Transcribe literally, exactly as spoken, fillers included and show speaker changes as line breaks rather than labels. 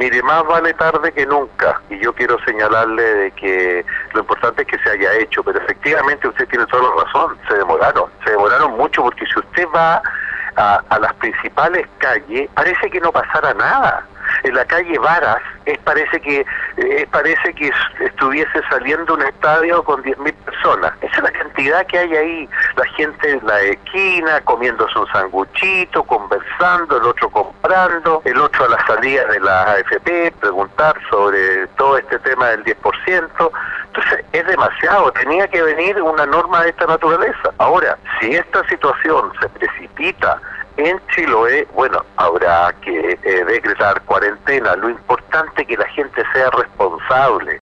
Mire, más vale tarde que nunca, y yo quiero señalarle de que lo importante es que se haya hecho, pero efectivamente usted tiene toda la razón, se demoraron, se demoraron mucho, porque si usted va a, a las principales calles, parece que no pasara nada. En la calle Varas, es, parece que eh, parece que estuviese saliendo un estadio con diez mil personas. Esa es la cantidad que hay ahí. La gente en la esquina, comiéndose un sanguchito, conversando, el otro comprando, el otro a la salida de la A F P, preguntar sobre todo este tema del diez por ciento. Entonces, es demasiado. Tenía que venir una norma de esta naturaleza. Ahora, si esta situación se precipita en Chiloé, bueno, habrá que eh, decretar cuarentena. Lo importante es que la gente sea responsable.